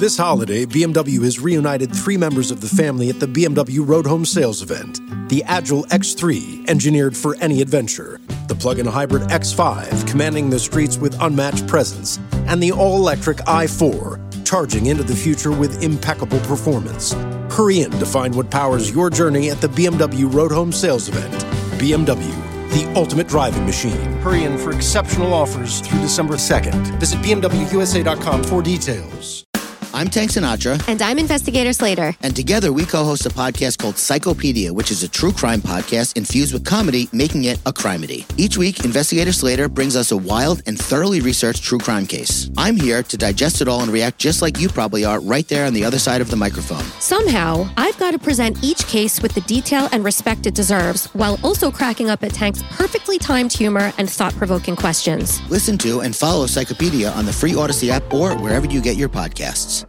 This holiday, BMW has reunited 3 members of the family at the BMW Road Home Sales event. The Agile X3, engineered for any adventure. The plug-in hybrid X5, commanding the streets with unmatched presence. And the all-electric i4, charging into the future with impeccable performance. Hurry in to find what powers your journey at the BMW Road Home Sales event. BMW, the ultimate driving machine. Hurry in for exceptional offers through December 2nd. Visit BMWUSA.com for details. I'm Tank Sinatra. And I'm Investigator Slater. And together we co-host a podcast called Psychopedia, which is a true crime podcast infused with comedy, making it a crimedy. Each week, Investigator Slater brings us a wild and thoroughly researched true crime case. I'm here to digest it all and react just like you probably are right there on the other side of the microphone. Somehow, I've got to present each case with the detail and respect it deserves, while also cracking up at Tank's perfectly timed humor and thought-provoking questions. Listen to and follow Psychopedia on the free Odyssey app or wherever you get your podcasts.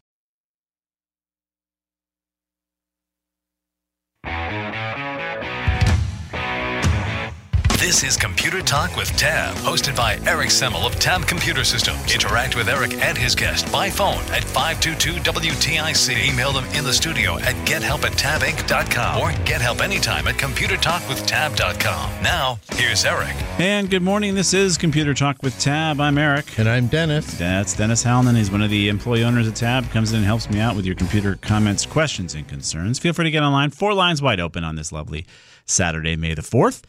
This is Computer Talk with Tab, hosted by Eric Semmel of Tab Computer Systems. Interact with Eric and his guest by phone at 522-WTIC. Email them in the studio at gethelp@tabinc.com or get help anytime at computertalkwithtab.com. Now, here's Eric. And good morning. This is Computer Talk with Tab. I'm Eric. And I'm Dennis. That's Dennis Halnan. He's one of the employee owners of Tab. Comes in and helps me out with your computer comments, questions, and concerns. Feel free to get online. 4 lines wide open on this lovely Saturday, May the 4th.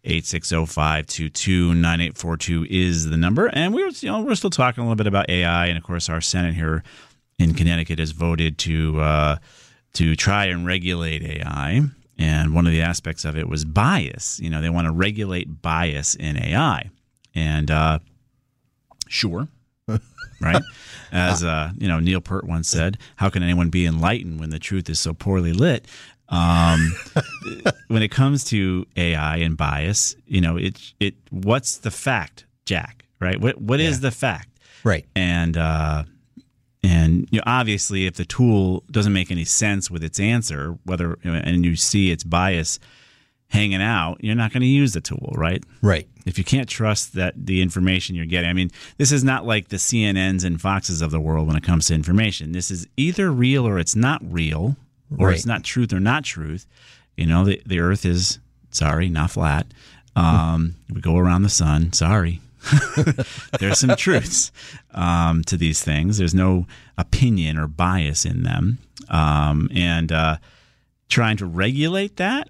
860-522-9842 is the number. And we're still talking a little bit about AI. And, of course, our Senate here in Connecticut has voted to try and regulate AI. And one of the aspects of it was bias. You know, they want to regulate bias in AI. And sure, right? As Neil Peart once said, how can anyone be enlightened when the truth is so poorly lit? When it comes to AI and bias, what's the fact, Jack? Right? What is the fact? Right. And obviously, if the tool doesn't make any sense with its answer, and you see its bias hanging out, you're not going to use the tool, right? Right. If you can't trust that the information you're getting, I mean, this is not like the CNNs and Foxes of the world when it comes to information. This is either real or it's not real. Or right. It's not truth or not truth. The Earth is, not flat. We go around the sun. Sorry. There's some truths to these things. There's no opinion or bias in them. And trying to regulate that?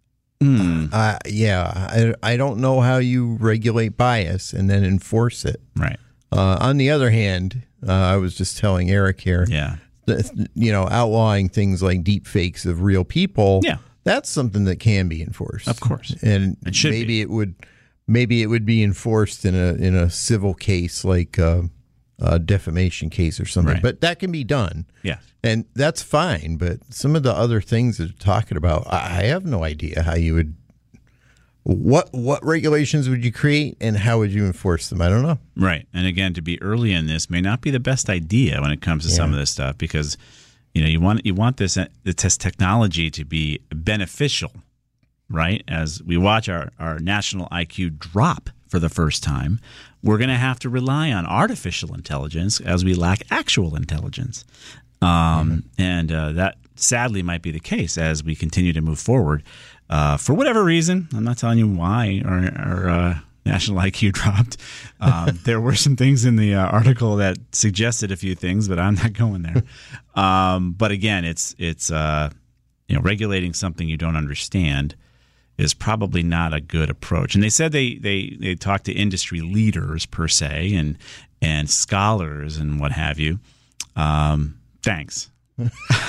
I don't know how you regulate bias and then enforce it. Right. On the other hand, I was just telling Eric here. Yeah. Outlawing things like deep fakes of real people, that's something that can be enforced. Of course. And it should maybe it would be enforced in a civil case like a defamation case or something. Right. But that can be done. Yeah. And that's fine. But some of the other things that you're talking about, I have no idea how you would. What regulations would you create and how would you enforce them? I don't know. Right. And again, to be early in this may not be the best idea when it comes to some of this stuff because you want this technology to be beneficial, right? As we watch our national IQ drop for the first time, we're going to have to rely on artificial intelligence as we lack actual intelligence. And that sadly might be the case as we continue to move forward. For whatever reason, I'm not telling you why our national IQ dropped. There were some things in the article that suggested a few things, but I'm not going there. But again, it's regulating something you don't understand is probably not a good approach. And they said they talked to industry leaders per se and scholars and what have you. Thanks. No,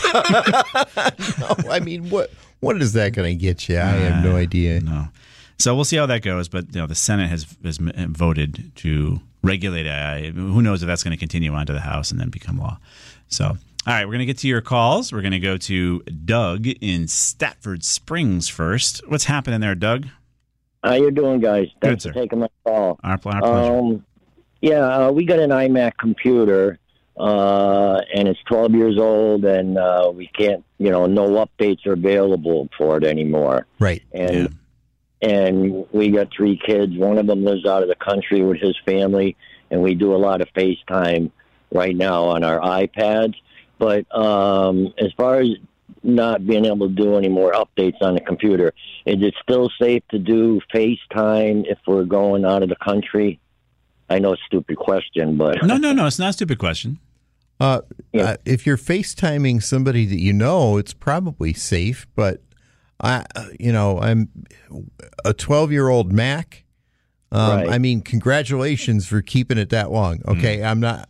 I mean, what is that going to get you? I have no idea. No. So we'll see how that goes. But the Senate has voted to regulate AI. Who knows if that's going to continue on to the House and then become law. So, all right, we're going to get to your calls. We're going to go to Doug in Stafford Springs first. What's happening there, Doug? How you doing, guys? Good, Thanks for sir. taking my call. Our pleasure. We got an iMac computer. And it's 12 years old, and we can't, no updates are available for it anymore. Right. And we got 3 kids. One of them lives out of the country with his family, and we do a lot of FaceTime right now on our iPads. But as far as not being able to do any more updates on the computer, is it still safe to do FaceTime if we're going out of the country? I know it's a stupid question, but... No, it's not a stupid question. If you're FaceTiming somebody that you know, it's probably safe, but I'm a 12-year-old Mac. Right. I mean, congratulations for keeping it that long. Okay, I'm not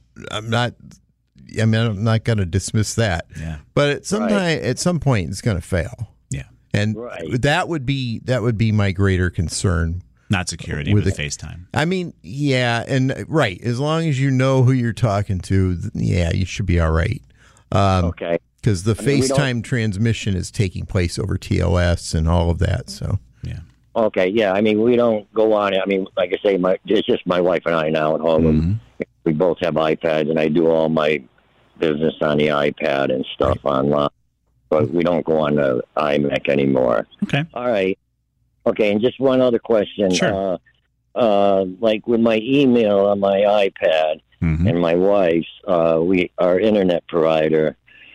going to dismiss that. Yeah. But at some point, it's going to fail. Yeah. And that would be my greater concern. Not security with FaceTime. I mean, yeah, and as long as you know who you're talking to, you should be all right. Okay. Because the FaceTime transmission is taking place over TLS and all of that. So yeah. Okay, yeah. I mean, we don't go on it. I mean, like I say, it's just my wife and I now at home. Mm-hmm. We both have iPads, and I do all my business on the iPad and stuff online. But we don't go on the iMac anymore. Okay. All right. Okay, and just one other question. Sure. Like with my email on my iPad and my wife's, our internet provider.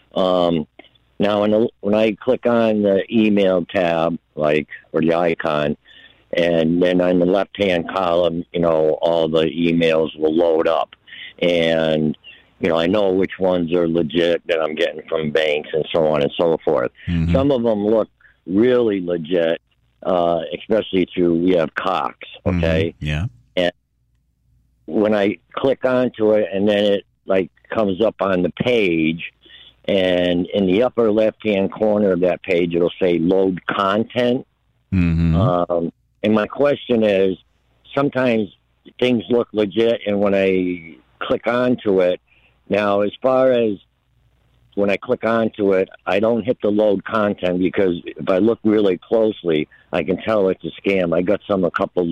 Now, when I click on the email tab, or the icon, and then on the left-hand column, all the emails will load up. And, I know which ones are legit that I'm getting from banks and so on and so forth. Mm-hmm. Some of them look really legit. Especially we have Cox, okay? Mm-hmm. Yeah. And when I click onto it, and then it comes up on the page, and in the upper left-hand corner of that page, it'll say load content. Mm-hmm. And my question is, sometimes things look legit, and when I click onto it, now as far as when I click onto it, I don't hit the load content because if I look really closely, I can tell it's a scam. I got some a couple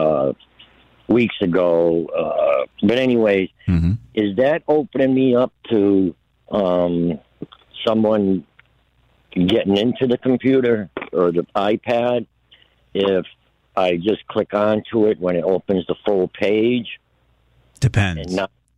weeks ago. But anyways, is that opening me up to someone getting into the computer or the iPad if I just click onto it when it opens the full page? Depends.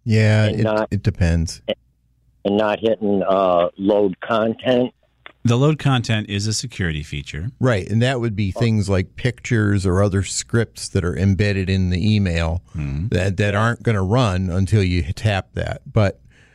It depends. And not hitting load content. The load content is a security feature. Right, and that would be things like pictures or other scripts that are embedded in the email that aren't going to run until you tap that. But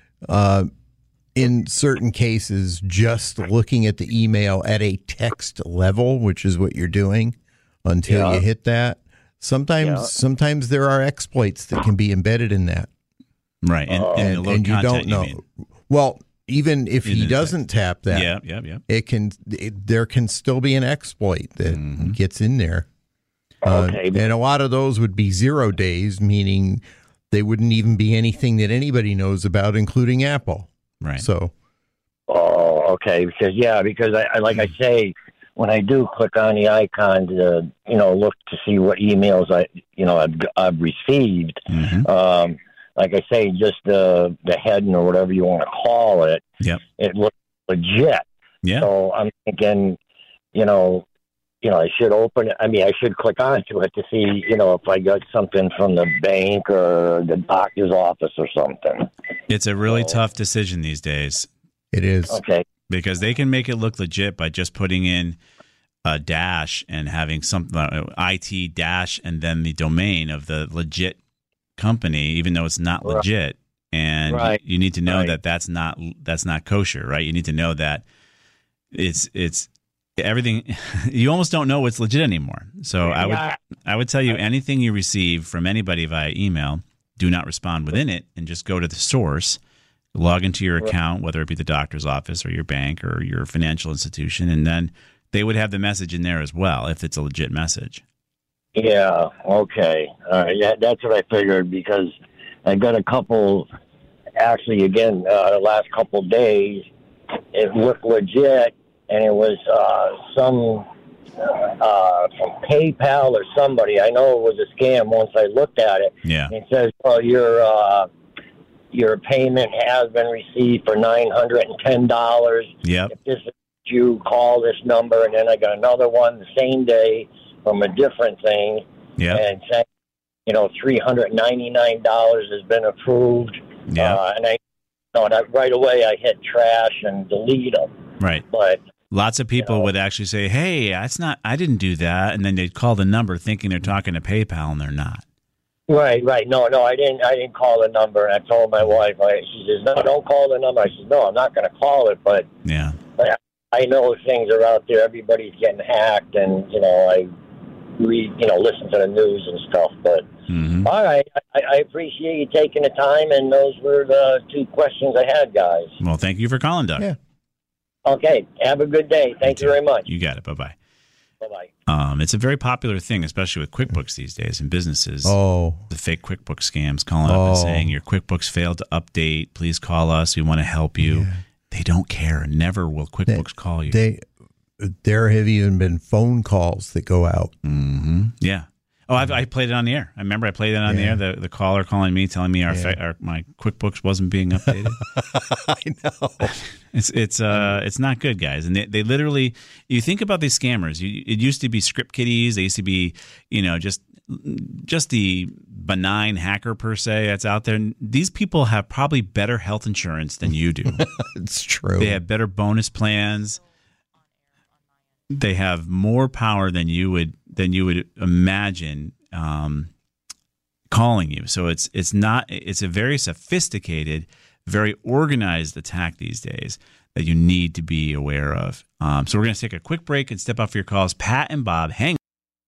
in certain cases, just looking at the email at a text level, which is what you're doing until you hit that, sometimes there are exploits that can be embedded in that. Right, and the load and you content, don't know. Well, even if he doesn't tap that, there can still be an exploit that gets in there. And a lot of those would be 0 days, meaning they wouldn't even be anything that anybody knows about, including Apple. Right. So. Oh, okay. Because I like I say, when I do click on the icon to look to see what emails I've received. Like I say, just the heading or whatever you want to call it, it looks legit. Yeah. So I'm thinking, I should open it. I mean, I should click onto it to see, if I got something from the bank or the doctor's office or something. It's a really tough decision these days. It is. Okay. Because they can make it look legit by just putting in a dash and having some IT dash and then the domain of the legit company, even though it's not legit, and you need to know that that's not kosher, right? You need to know that it's everything. You almost don't know what's legit anymore. So I would tell you anything you receive from anybody via email, do not respond within it, and just go to the source, log into your account, whether it be the doctor's office or your bank or your financial institution, and then they would have the message in there as well if it's a legit message. Yeah, okay. That's what I figured because I got a couple, actually, again, the last couple days, it looked legit, and it was some from PayPal or somebody. I know it was a scam once I looked at it. Yeah. It says, well, your payment has been received for $910. Yep. If this is you, call this number, and then I got another one the same day from a different thing, and saying, $399 has been approved. Yeah. And right away I hit trash and delete them. Right. But lots of people would actually say, "Hey, I didn't do that," and then they'd call the number thinking they're talking to PayPal, and they're not. Right. No, I didn't call the number. I told my wife. She says, "No, don't call the number." I said, "No, I'm not going to call it." But I know things are out there. Everybody's getting hacked, and I read, listen to the news and stuff. But all right, I appreciate you taking the time, and those were the 2 questions I had, guys. Well, thank you for calling, Doug. Yeah. Okay. Have a good day. Thank you very much. You got it. Bye-bye. Bye-bye. It's a very popular thing, especially with QuickBooks these days in businesses. Oh. The fake QuickBooks scams calling up and saying, your QuickBooks failed to update. Please call us. We want to help you. Yeah. They don't care. Never will QuickBooks call you. There have even been phone calls that go out. Mm-hmm. Yeah. Oh, I played it on the air. I remember I played it on the air. The caller calling me, telling me my QuickBooks wasn't being updated. I know. It's not good, guys. And they literally, you think about these scammers. It used to be script kiddies. They used to be, just the benign hacker per se that's out there. These people have probably better health insurance than you do. It's true. They have better bonus plans. They have more power than you would imagine calling you. So it's a very sophisticated, very organized attack these days that you need to be aware of. So we're going to take a quick break and step up for your calls. Pat and Bob, hang.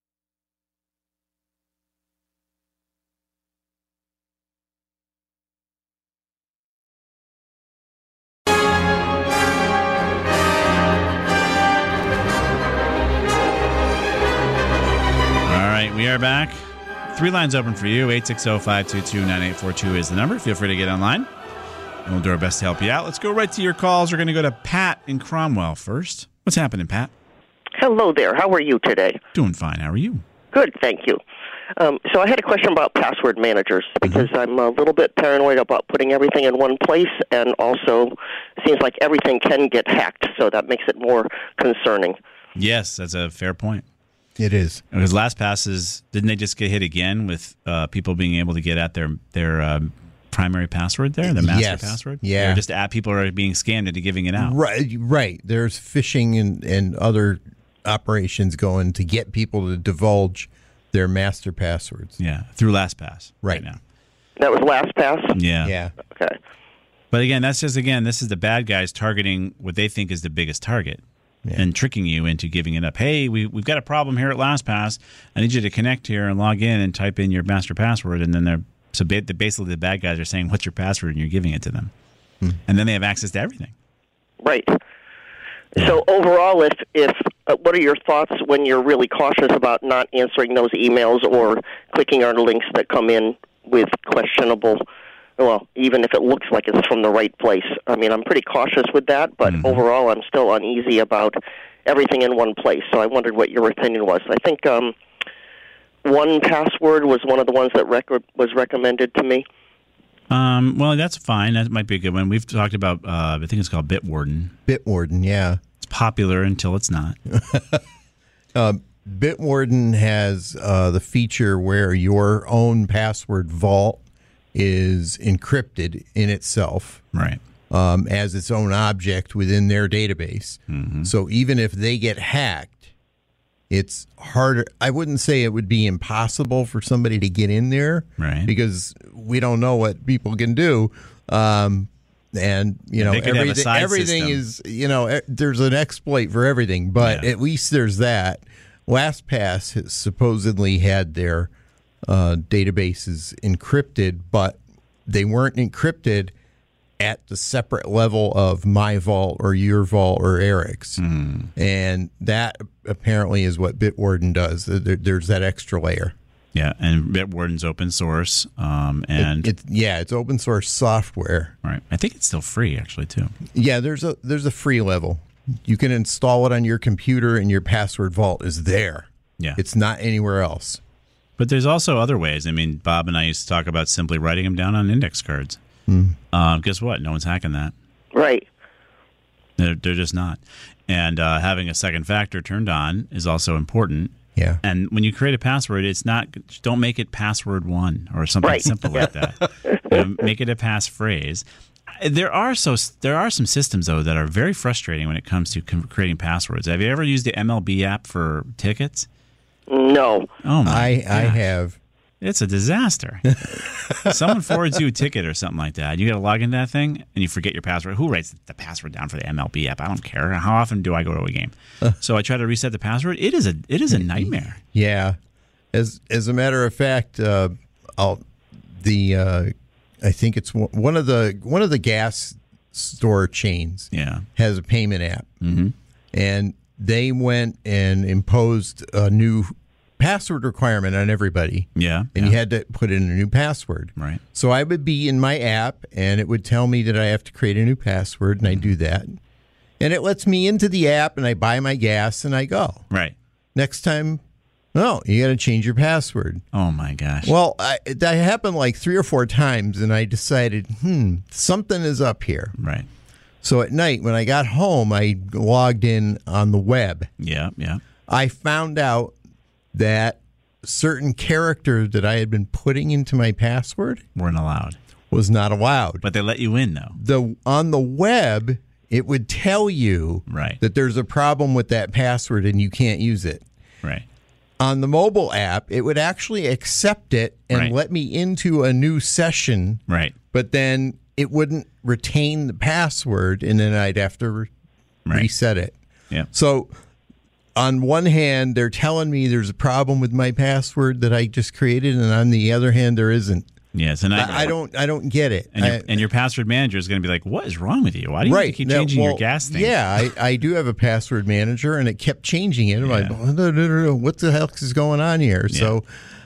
We are back. 3 lines open for you. 860-522-9842 is the number. Feel free to get online, and we'll do our best to help you out. Let's go right to your calls. We're going to go to Pat in Cromwell first. What's happening, Pat? Hello there. How are you today? Doing fine. How are you? Good, thank you. So I had a question about password managers because I'm a little bit paranoid about putting everything in one place, and also it seems like everything can get hacked, so that makes it more concerning. Yes, that's a fair point. It is. Because LastPass didn't they just get hit again with people being able to get at their primary password there, the master password? Yeah. Or just people are being scammed into giving it out. Right. There's phishing and other operations going to get people to divulge their master passwords. Yeah, through LastPass right now. That was LastPass? Yeah. Okay. But again, this is the bad guys targeting what they think is the biggest target. Yeah. And tricking you into giving it up. Hey, we've got a problem here at LastPass. I need you to connect here and log in and type in your master password. And then basically the bad guys are saying, what's your password? And you're giving it to them. And then they have access to everything. Right. Yeah. So overall, if what are your thoughts when you're really cautious about not answering those emails or clicking on links that come in with questionable, well, even if it looks like it's from the right place? I mean, I'm pretty cautious with that, but overall I'm still uneasy about everything in one place. So I wondered what your opinion was. I think 1Password was one of the ones that was recommended to me. Well, that's fine. That might be a good one. We've talked about, I think it's called Bitwarden. Bitwarden, yeah. It's popular until it's not. Bitwarden has the feature where your own password vault is encrypted in itself, right, as its own object within their database. So even if they get hacked, it's harder. I wouldn't say it would be impossible for somebody to get in there, right? Because we don't know what people can do. And everything is, there's an exploit for everything, but at least there's that. LastPass has supposedly had their databases encrypted, but they weren't encrypted at the separate level of my vault or your vault or Eric's. And that apparently is what Bitwarden does. There's that extra layer. Yeah, and Bitwarden's open source. It's open source software. Right. I think it's still free, actually, too. Yeah, there's a free level. You can install it on your computer, and your password vault is there. Yeah. It's not anywhere else. But there's also other ways. I mean, Bob and I used to talk about simply writing them down on index cards. Guess what? No one's hacking that. Right. They're just not. And having a second factor turned on is also important. Yeah. And when you create a password, don't make it password 1 or something simple like that. Make it a passphrase. There are some systems, though, that are very frustrating when it comes to creating passwords. Have you ever used the MLB app for tickets? No. Oh, I have. It's a disaster. Someone forwards you a ticket or something like that. You got to log into that thing, and you forget your password. Who writes the password down for the MLB app? I don't care. How often do I go to a game? So I try to reset the password. It is a nightmare. Yeah. As a matter of fact, I think it's one of the gas store chains. Yeah. Has a payment app, and they went and imposed a new password requirement on everybody. Yeah. And you had to put in a new password. Right. So I would be in my app, and it would tell me that I have to create a new password, and I do that. And it lets me into the app, and I buy my gas, and I go. Right. Next time, no, you got to change your password. Oh, my gosh. Well, that happened like 3 or 4 times, and I decided, something is up here. Right. So at night, when I got home, I logged in on the web. Yeah, yeah. I found out that certain characters that I had been putting into my password weren't allowed. Was not allowed. But they let you in, though. On the web, it would tell you that there's a problem with that password and you can't use it. Right. On the mobile app, it would actually accept it and let me into a new session. Right. But then it wouldn't retain the password, and then I'd have to reset it. Yeah. So on one hand, they're telling me there's a problem with my password that I just created, and on the other hand, there isn't. Yeah, it's a nightmare. I don't get it. And your password manager is going to be like, "What is wrong with you? Why do you keep changing your gas thing?" Yeah, I do have a password manager, and it kept changing it. I'm like, no, what the hell is going on here? Yeah.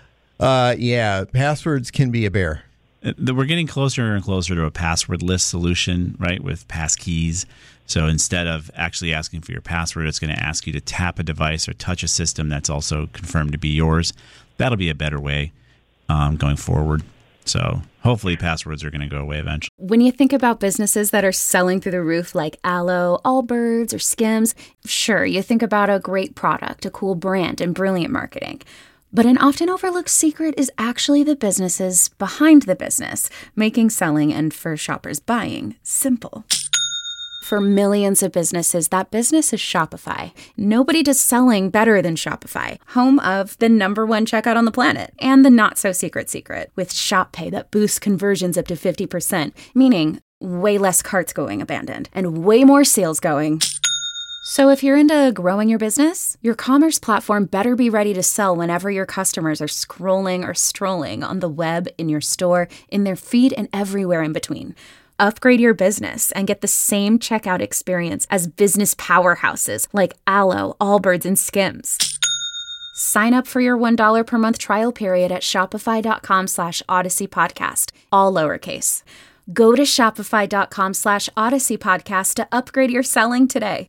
So, passwords can be a bear. We're getting closer and closer to a passwordless solution, right, with passkeys. So instead of actually asking for your password, it's going to ask you to tap a device or touch a system that's also confirmed to be yours. That'll be a better way going forward. So hopefully passwords are going to go away eventually. When you think about businesses that are selling through the roof like Aloe, Allbirds, or Skims, sure, you think about a great product, a cool brand, and brilliant marketing. But an often overlooked secret is actually the businesses behind the business, making selling and for shoppers buying simple. For millions of businesses, that business is Shopify. Nobody does selling better than Shopify, home of the #1 checkout on the planet, and the not-so-secret secret, with Shop Pay that boosts conversions up to 50%, meaning way less carts going abandoned, and way more sales going. So if you're into growing your business, your commerce platform better be ready to sell whenever your customers are scrolling or strolling on the web, in your store, in their feed, and everywhere in between. Upgrade your business and get the same checkout experience as business powerhouses like Aloe, Allbirds, and Skims. Sign up for your $1 per month trial period at shopify.com/Odyssey Podcast, all lowercase. Go to shopify.com/Odyssey Podcast to upgrade your selling today.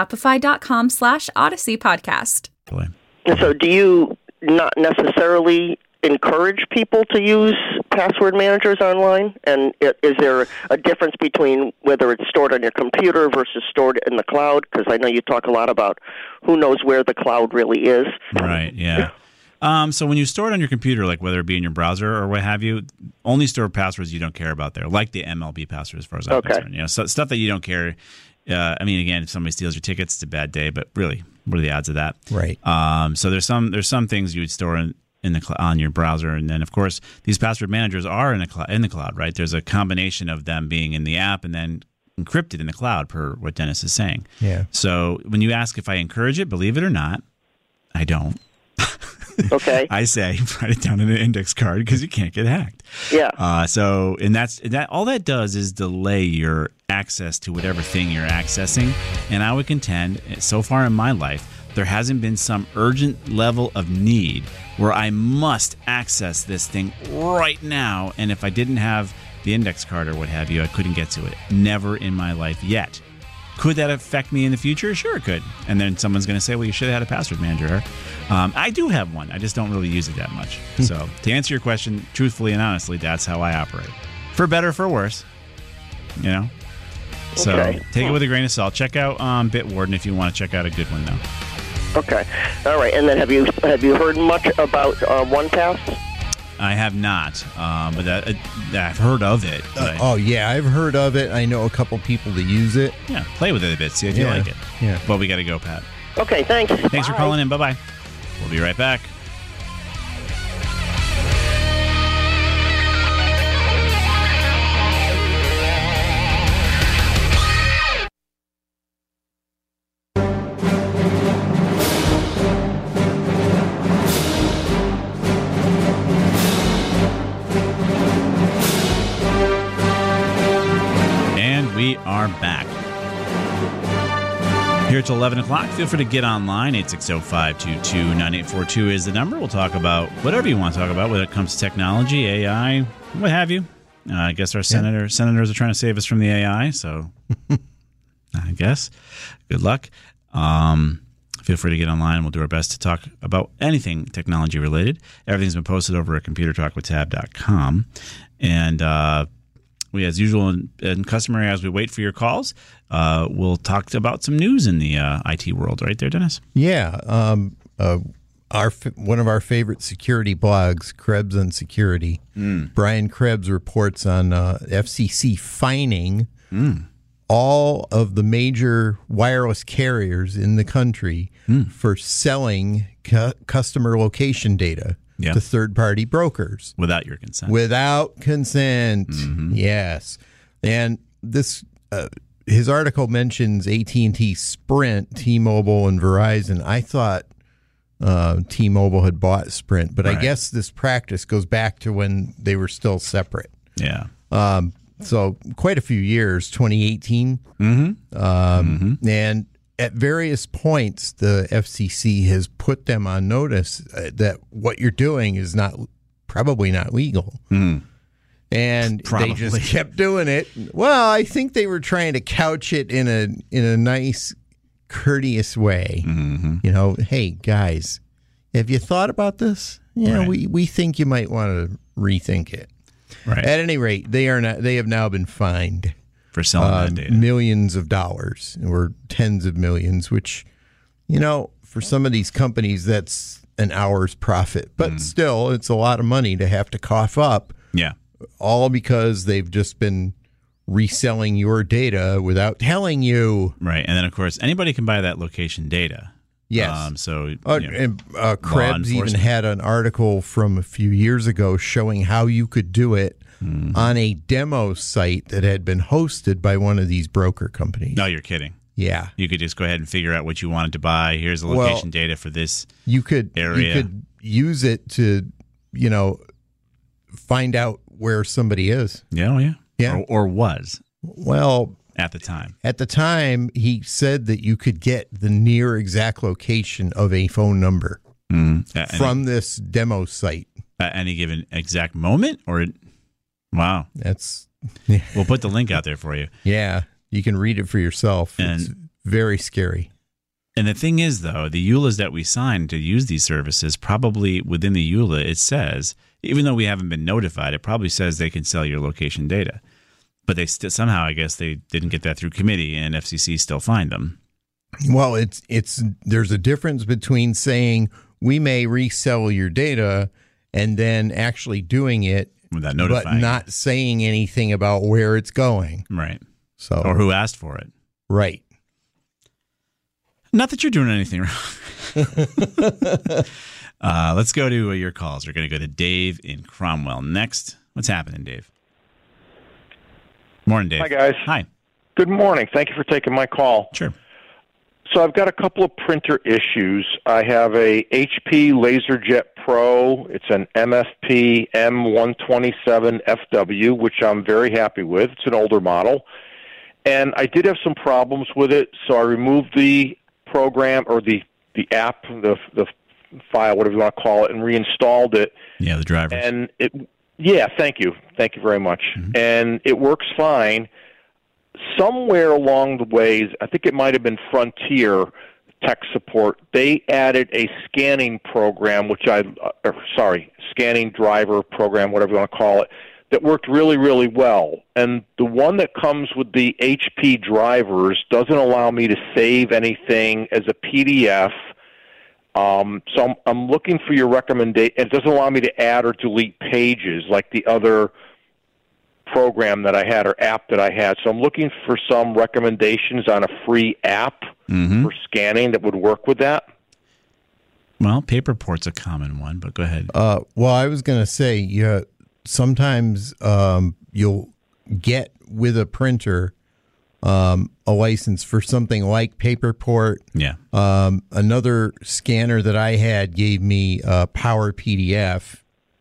Shopify.com/Odyssey Podcast. And so do you not necessarily encourage people to use password managers online? And is there a difference between whether it's stored on your computer versus stored in the cloud? Because I know you talk a lot about who knows where the cloud really is. Right, yeah. So when you store it on your computer, like whether it be in your browser or what have you, only store passwords you don't care about there, like the MLB password as far as I'm concerned. You know, so stuff that you don't care. I mean, again, if somebody steals your tickets, it's a bad day, but really, what are the odds of that? Right. So there's some things you would store in the on your browser, and then of course these password managers are in the cloud, right? There's a combination of them being in the app and then encrypted in the cloud, per what Dennis is saying. Yeah. So when you ask if I encourage it, believe it or not, I don't. Okay. I say write it down in an index card because you can't get hacked. Yeah. So all that does is delay your access to whatever thing you're accessing, and I would contend so far in my life there hasn't been some urgent level of need where I must access this thing right now, and if I didn't have the index card or what have you, I couldn't get to it. Never in my life yet. Could that affect me in the future? Sure, it could. And then someone's going to say, well, you should have had a password manager. I do have one. I just don't really use it that much. So to answer your question, truthfully and honestly, that's how I operate. For better, for worse. You know? So take it with a grain of salt. Check out Bitwarden if you want to check out a good one, though. Okay. All right. And then have you heard much about OnePass? I have not, but I've heard of it. Yeah, I've heard of it. I know a couple people that use it. Yeah, play with it a bit, see if you like it. Yeah. Well, we got to go, Pat. Okay, thanks. Thanks for calling in. Bye-bye. We'll be right back. We are back. Here till 11 o'clock. Feel free to get online. 860-522-9842 is the number. We'll talk about whatever you want to talk about, whether it comes to technology, AI, what have you. I guess our senators are trying to save us from the AI, so I guess. Good luck. Feel free to get online. We'll do our best to talk about anything technology related. Everything's been posted over at computertalkwithtab.com. And we, as usual and customary, as we wait for your calls, we'll talk about some news in the IT world. Right there, Dennis? Yeah. One of our favorite security blogs, Krebs on Security, Brian Krebs reports on FCC fining all of the major wireless carriers in the country for selling customer location data to third-party brokers. Without your consent. Without consent, yes. And this, his article mentions AT&T, Sprint, T-Mobile, and Verizon. I thought T-Mobile had bought Sprint, but I guess this practice goes back to when they were still separate. Yeah. So quite a few years, 2018. And at various points, the FCC has put them on notice that what you're doing is probably not legal. And they just kept doing it. Well, I think they were trying to couch it in a nice, courteous way. You know, hey, guys, have you thought about this? Yeah, we think you might want to rethink it. Right. At any rate, they have now been fined for selling that data. Millions of dollars or tens of millions, which, you know, for some of these companies, that's an hour's profit. But still, it's a lot of money to have to cough up. Yeah. All because they've just been reselling your data without telling you. Right. And then, of course, anybody can buy that location data. Yes. And Krebs even had an article from a few years ago showing how you could do it on a demo site that had been hosted by one of these broker companies. No, you're kidding. Yeah. You could just go ahead and figure out what you wanted to buy. Here's the location data for this area. You could use it to, you know, find out where somebody is. Yeah. Or was. Well, At the time. At the time, he said that you could get the near exact location of a phone number from this demo site. At any given exact moment? Or wow. We'll put the link out there for you. Yeah. You can read it for yourself. It's very scary. And the thing is, though, the EULAs that we signed to use these services, probably within the EULA, it says, even though we haven't been notified, it probably says they can sell your location data. But they somehow, I guess, they didn't get that through committee, and FCC still fined them. Well, there's a difference between saying we may resell your data and then actually doing it without notifying, but not saying anything about where it's going. Right. So or who asked for it. Right. Not that you're doing anything wrong. Let's go to your calls. We're going to go to Dave in Cromwell next. What's happening, Dave? Morning, Dave. Hi, guys. Hi. Good morning. Thank you for taking my call. Sure. So I've got a couple of printer issues. I have a HP LaserJet Pro. It's an MFP M127FW, which I'm very happy with. It's an older model. And I did have some problems with it, so I removed the program or the app, the file, whatever you want to call it, and reinstalled it. Yeah, the drivers. And thank you. Thank you very much. Mm-hmm. And it works fine. Somewhere along the ways, I think it might have been Frontier Tech Support, they added a scanning program, scanning driver program, whatever you want to call it, that worked really, really well. And the one that comes with the HP drivers doesn't allow me to save anything as a PDF. So I'm looking for your recommendation. It doesn't allow me to add or delete pages like the other program that I had or app that I had. So I'm looking for some recommendations on a free app for scanning that would work with that. Well, Paperport's a common one, but go ahead. Well, I was going to say, sometimes you'll get with a printer a license for something like Paperport. Yeah. Another scanner that I had gave me Power PDF,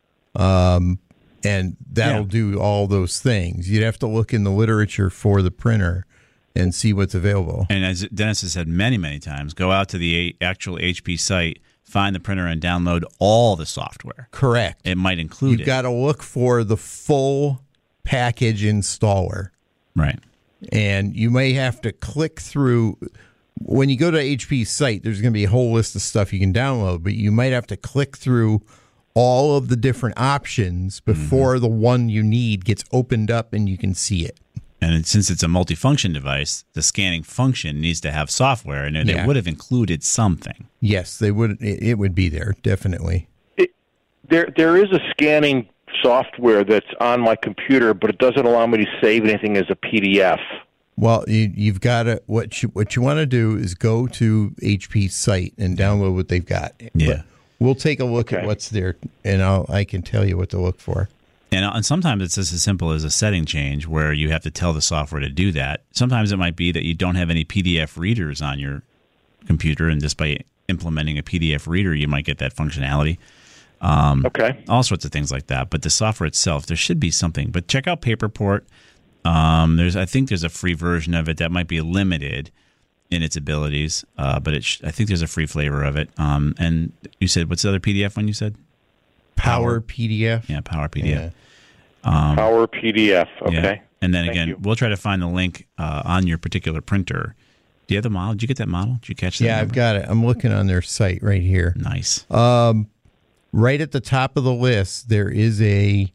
and that'll do all those things. You'd have to look in the literature for the printer and see what's available. And as Dennis has said many, many times, go out to the actual HP site, find the printer, and download all the software. Correct. It might include You've got to look for the full package installer. Right. And you may have to click through. When you go to HP's site, there's going to be a whole list of stuff you can download, but you might have to click through all of the different options before the one you need gets opened up and you can see it. And since it's a multifunction device, the scanning function needs to have software, and they would have included something. Yes, they would. It would be there, definitely. There is a scanning software that's on my computer, but it doesn't allow me to save anything as a PDF. Well, you've got to what you want to do is go to HP's site and download what they've got. Yeah, but we'll take a look at what's there, and I can tell you what to look for. And sometimes it's just as simple as a setting change where you have to tell the software to do that. Sometimes it might be that you don't have any PDF readers on your computer, and just by implementing a PDF reader, you might get that functionality. All sorts of things like that. But the software itself, there should be something. But check out Paperport. I think there's a free version of it that might be limited in its abilities, but I think there's a free flavor of it. And you said, what's the other PDF one you said? Power PDF. Yeah, Power PDF. Power PDF. Okay. Yeah. And then again, we'll try to find the link on your particular printer. Do you have the model? Did you get that model? Did you catch that? Yeah, number? I've got it. I'm looking on their site right here. Nice. Right at the top of the list, there is it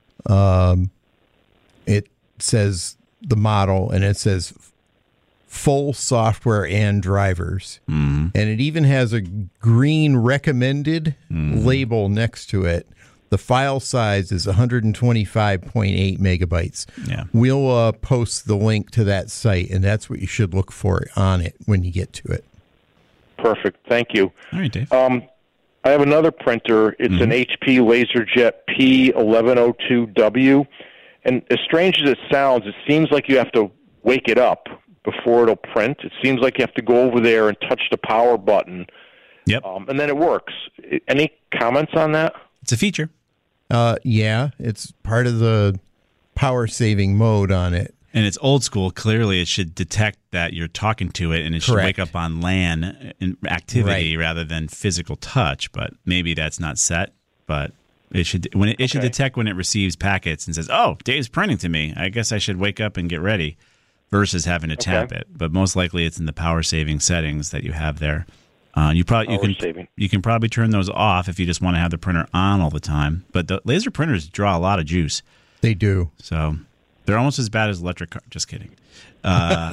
says the model, and it says full software and drivers. And it even has a green recommended label next to it. The file size is 125.8 megabytes. Yeah. We'll post the link to that site, and that's what you should look for on it when you get to it. Perfect. Thank you. All right, Dave. I have another printer. It's an HP LaserJet P1102W. And as strange as it sounds, it seems like you have to wake it up before it'll print. It seems like you have to go over there and touch the power button. Yep. And then it works. Any comments on that? It's a feature. Yeah, it's part of the power-saving mode on it. And it's old school. Clearly, it should detect that you're talking to it, and it should wake up on LAN activity rather than physical touch. But maybe that's not set. But it should should detect when it receives packets and says, "Oh, Dave's printing to me. I guess I should wake up and get ready," versus having to tap it. But most likely, it's in the power-saving settings that you have there. You can probably turn those off if you just want to have the printer on all the time. But the laser printers draw a lot of juice. They do. So they're almost as bad as electric cars. Just kidding. So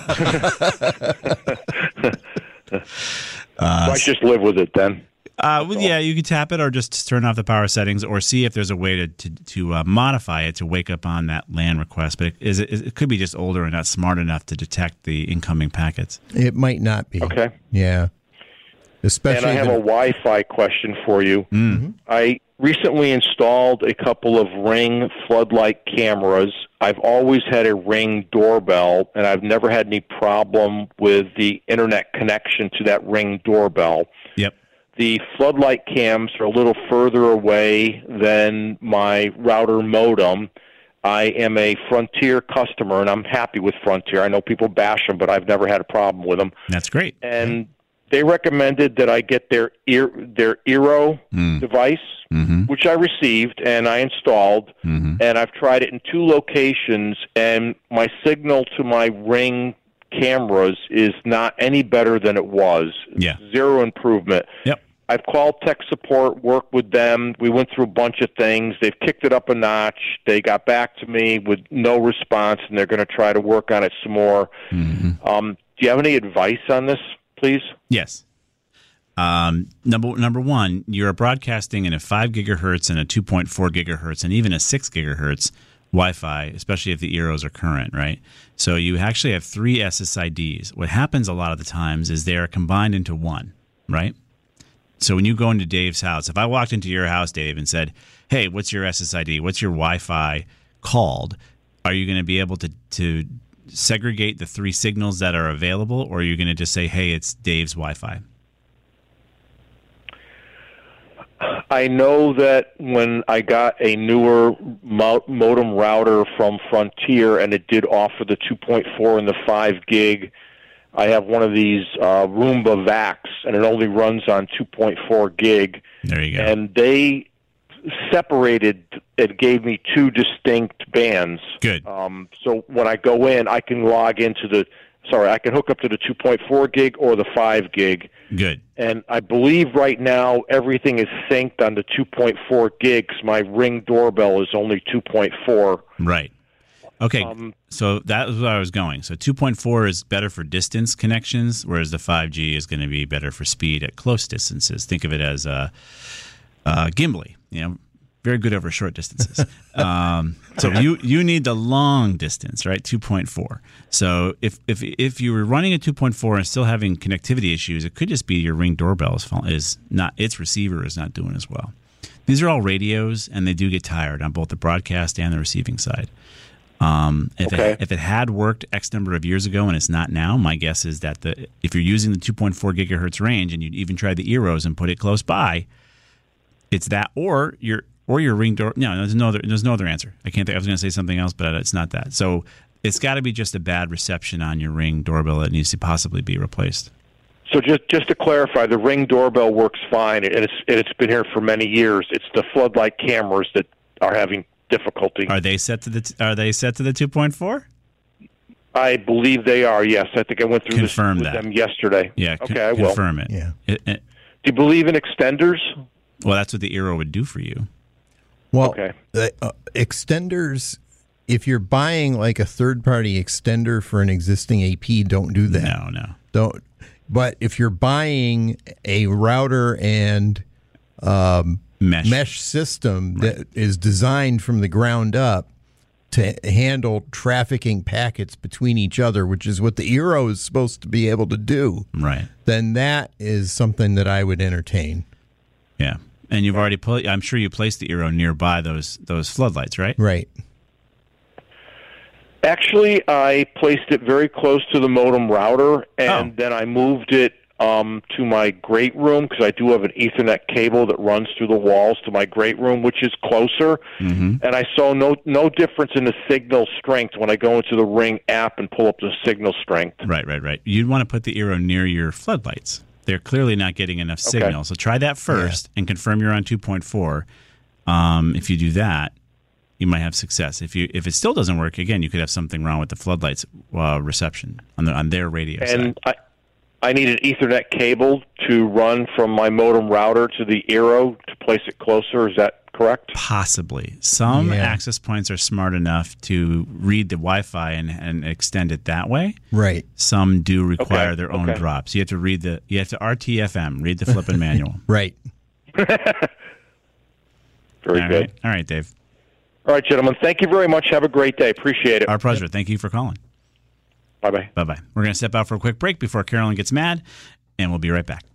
I just live with it then. Yeah, you can tap it or just turn off the power settings, or see if there's a way to modify it to wake up on that LAN request. But it could be just older and not smart enough to detect the incoming packets. It might not be. Okay. Yeah. Especially and I have a Wi-Fi question for you. I recently installed a couple of Ring floodlight cameras. I've always had a Ring doorbell, and I've never had any problem with the internet connection to that Ring doorbell. Yep. The floodlight cams are a little further away than my router modem. I am a Frontier customer, and I'm happy with Frontier. I know people bash them, but I've never had a problem with them. That's great. And they recommended that I get their Eero device, which I received and I installed, and I've tried it in 2 locations, and my signal to my Ring cameras is not any better than it was. Yeah. Zero improvement. Yep. I've called tech support, worked with them. We went through a bunch of things. They've kicked it up a notch. They got back to me with no response, and they're going to try to work on it some more. Do you have any advice on this, please? Yes. Number one, you're broadcasting in a 5 gigahertz and a 2.4 gigahertz and even a 6 gigahertz Wi-Fi, especially if the Eeros are current, right? So you actually have 3 SSIDs. What happens a lot of the times is they are combined into one, right? So when you go into Dave's house, if I walked into your house, Dave, and said, hey, what's your SSID? What's your Wi-Fi called? Are you going to be able to segregate the 3 signals that are available, or are you going to just say, hey, it's Dave's Wi-Fi? I know that when I got a newer modem router from Frontier and it did offer the 2.4 and the 5 gig, I have one of these Roomba VACs, and it only runs on 2.4 gig. There you go. And they separated, it gave me 2 distinct bands. Good. So when I go in, I can log into I can hook up to the 2.4 gig or the 5 gig. Good. And I believe right now everything is synced on the 2.4 gigs. My Ring doorbell is only 2.4. Right. Okay, so that was where I was going. So 2.4 is better for distance connections, whereas the 5G is going to be better for speed at close distances. Think of it as gimbly, very good over short distances. So you need the long distance, right? 2.4. So if you were running a 2.4 and still having connectivity issues, it could just be your Ring doorbell its receiver is not doing as well. These are all radios, and they do get tired on both the broadcast and the receiving side. If it had worked X number of years ago and it's not now, my guess is that if you're using the 2.4 gigahertz range and you'd even try the Eeros and put it close by, it's that or your Ring door. No, there's no other answer. I can't think. I was going to say something else, but it's not that. So it's got to be just a bad reception on your Ring doorbell that needs to possibly be replaced. So just to clarify, the Ring doorbell works fine, and it's been here for many years. It's the floodlight cameras that are having difficulty. Are they set to the 2.4? I believe they are. Yes, I think I went through confirm this with them yesterday. Yeah, okay, I will confirm it. Yeah. Do you believe in extenders? Well, that's what the Eero would do for you. Well, extenders. If you're buying like a third-party extender for an existing AP, don't do that. No. Don't. But if you're buying a router and mesh system that is designed from the ground up to handle trafficking packets between each other, which is what the Eero is supposed to be able to do, right? Then that is something that I would entertain. Yeah, and you've already I'm sure you placed the Eero nearby those floodlights, right? Right. Actually, I placed it very close to the modem router, and then I moved it to my great room because I do have an Ethernet cable that runs through the walls to my great room, which is closer. Mm-hmm. And I saw no difference in the signal strength when I go into the Ring app and pull up the signal strength. Right. You'd want to put the Eero near your floodlights. They're clearly not getting enough signal. So try that first and confirm you're on 2.4. If you do that, you might have success. If it still doesn't work, again, you could have something wrong with the floodlights reception on their radio side. I need an Ethernet cable to run from my modem router to the Eero to place it closer. Is that correct? Possibly. Some access points are smart enough to read the Wi-Fi and extend it that way. Right. Some do require their own drops. You have to RTFM, read the flipping manual. Right. Very good. All right, Dave. All right, gentlemen. Thank you very much. Have a great day. Appreciate it. Our pleasure. Thank you for calling. Bye-bye. Bye-bye. We're going to step out for a quick break before Carolyn gets mad, and we'll be right back.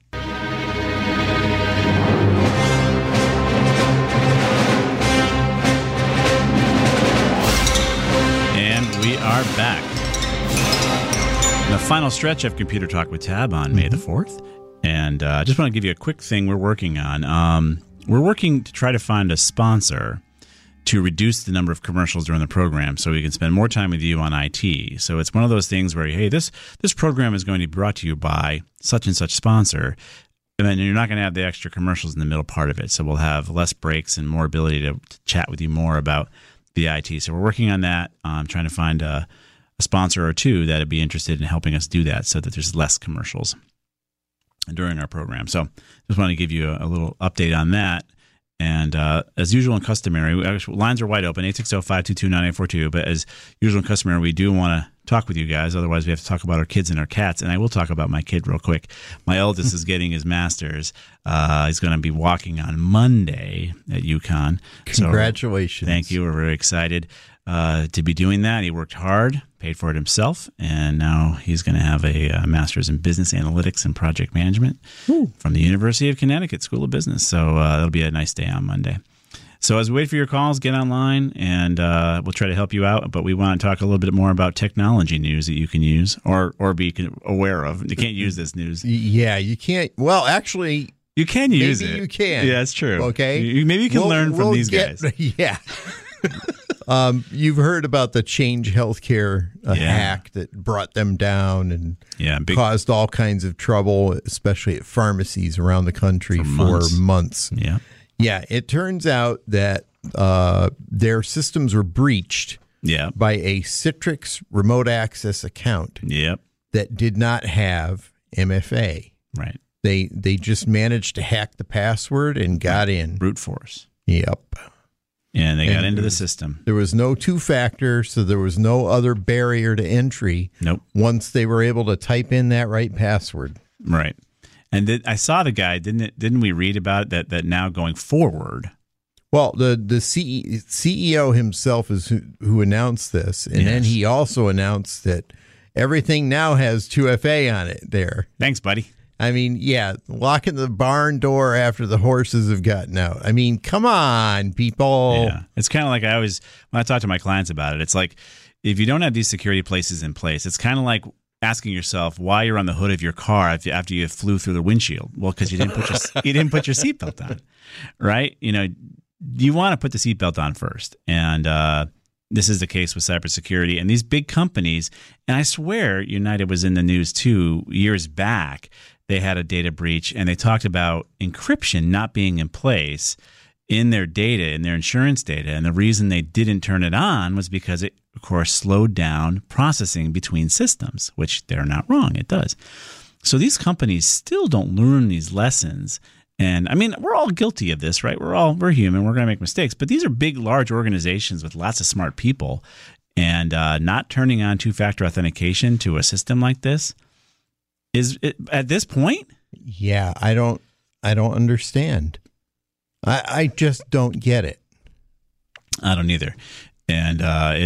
And we are back. The final stretch of Computer Talk with Tab on May the 4th. And I just want to give you a quick thing we're working on. We're working to try to find a sponsor to reduce the number of commercials during the program so we can spend more time with you on IT. So it's one of those things where, hey, this program is going to be brought to you by such and such sponsor, and then you're not going to have the extra commercials in the middle part of it. So we'll have less breaks and more ability to chat with you more about the IT. So we're working on that. Trying to find a sponsor or two that would be interested in helping us do that so that there's less commercials during our program. So just want to give you a little update on that. And as usual and customary, lines are wide open, 860-522-9842. But as usual and customary, we do want to talk with you guys. Otherwise, we have to talk about our kids and our cats. And I will talk about my kid real quick. My eldest is getting his master's. He's going to be walking on Monday at UConn. Congratulations. So, thank you. We're very excited to be doing that. He worked hard, paid for it himself, and now he's going to have a master's in business analytics and project management from the University of Connecticut School of Business. So that'll be a nice day on Monday. So as we wait for your calls, get online, and we'll try to help you out. But we want to talk a little bit more about technology news that you can use or be aware of. You can't use this news. Yeah, you can't. Well, actually, you can use maybe it. You can. Yeah, that's true. Okay. Maybe you can learn from these guys. Yeah. You've heard about the Change Healthcare hack that brought them down and caused all kinds of trouble, especially at pharmacies around the country for months. Yeah. Yeah, it turns out that their systems were breached by a Citrix remote access account that did not have MFA. Right. They just managed to hack the password and got in. Brute force. Yep. And they got into the system. There was no two-factor, so there was no other barrier to entry. Nope. Once they were able to type in that right password. Right. And I saw the guy, didn't we read about it, that now going forward? Well, the CEO himself is who announced this, and then he also announced that everything now has 2FA on it there. Thanks, buddy. I mean, locking the barn door after the horses have gotten out. I mean, come on, people. Yeah. It's kind of like when I talk to my clients about it, it's like if you don't have these security places in place, it's kind of like asking yourself why you're on the hood of your car after you flew through the windshield. Well, because you didn't put your seatbelt on, right? You want to put the seatbelt on first, and this is the case with cybersecurity and these big companies. And I swear, United was in the news 2 years back. They had a data breach, and they talked about encryption not being in place in their data, in their insurance data. And the reason they didn't turn it on was because it, of course, slowed down processing between systems, which they're not wrong. It does. So these companies still don't learn these lessons. And I mean, we're all guilty of this, right? We're human. We're going to make mistakes. But these are big, large organizations with lots of smart people. And not turning on two-factor authentication to a system like this is at this point. Yeah, I don't understand. I just don't get it. I don't either. And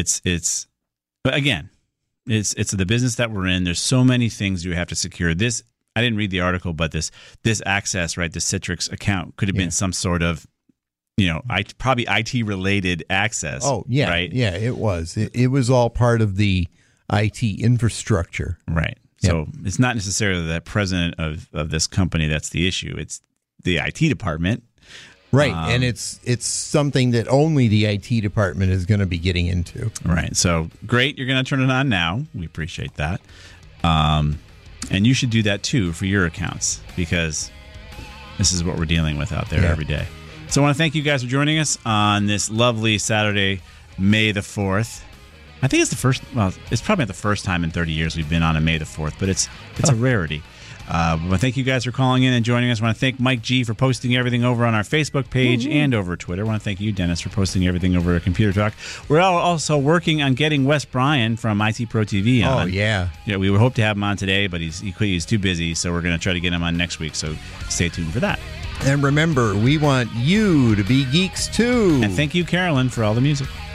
but again, it's the business that we're in. There's so many things you have to secure. This, I didn't read the article, but this access, right, this Citrix account could have been some sort of, probably IT related access. Oh, yeah. Right? Yeah, it was. It was all part of the IT infrastructure. Right. So it's not necessarily the president of this company that's the issue. It's the IT department. Right. And it's something that only the IT department is going to be getting into. Right. So great. You're going to turn it on now. We appreciate that. And you should do that too for your accounts, because this is what we're dealing with out there every day. So I want to thank you guys for joining us on this lovely Saturday, May the 4th. I think it's it's probably not the first time in 30 years we've been on a May the 4th, but it's a rarity. Well, thank you guys for calling in and joining us. I want to thank Mike G for posting everything over on our Facebook page and over Twitter. I want to thank you, Dennis, for posting everything over at Computer Talk. We're also working on getting Wes Bryan from IT Pro TV on. Oh, yeah. Yeah, we would hope to have him on today, but he's too busy, so we're going to try to get him on next week, so stay tuned for that. And remember, we want you to be geeks too. And thank you, Carolyn, for all the music.